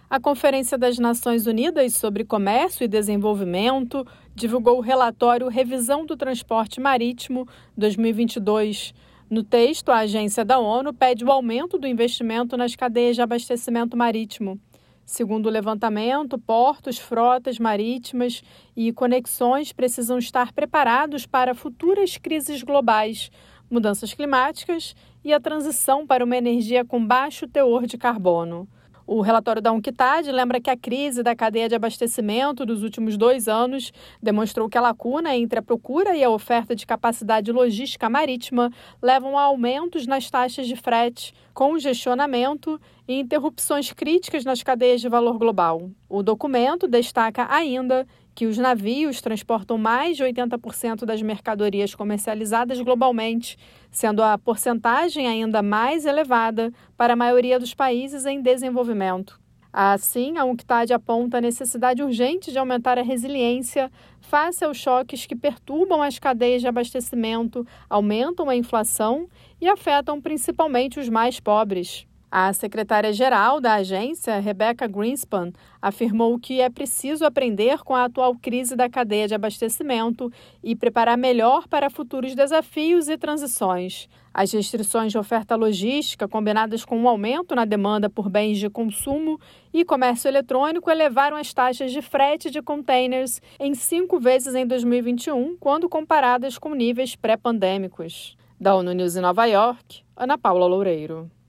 A Conferência das Nações Unidas sobre Comércio e Desenvolvimento divulgou o relatório Revisão do Transporte Marítimo 2022. No texto, a agência da ONU pede o aumento do investimento nas cadeias de abastecimento marítimo. Segundo o levantamento, portos, frotas marítimas e conexões precisam estar preparados para futuras crises globais, mudanças climáticas e a transição para uma energia com baixo teor de carbono. O relatório da UNCTAD lembra que a crise da cadeia de abastecimento dos últimos 2 anos demonstrou que a lacuna entre a procura e a oferta de capacidade logística marítima levam a aumentos nas taxas de frete, congestionamento e interrupções críticas nas cadeias de valor global. O documento destaca ainda que os navios transportam mais de 80% das mercadorias comercializadas globalmente, sendo a porcentagem ainda mais elevada para a maioria dos países em desenvolvimento. Assim, a UNCTAD aponta a necessidade urgente de aumentar a resiliência face aos choques que perturbam as cadeias de abastecimento, aumentam a inflação e afetam principalmente os mais pobres. A secretária-geral da agência, Rebecca Greenspan, afirmou que é preciso aprender com a atual crise da cadeia de abastecimento e preparar melhor para futuros desafios e transições. As restrições de oferta logística, combinadas com um aumento na demanda por bens de consumo e comércio eletrônico, elevaram as taxas de frete de containers em 5 vezes em 2021, quando comparadas com níveis pré-pandêmicos. Da ONU News em Nova York, Ana Paula Loureiro.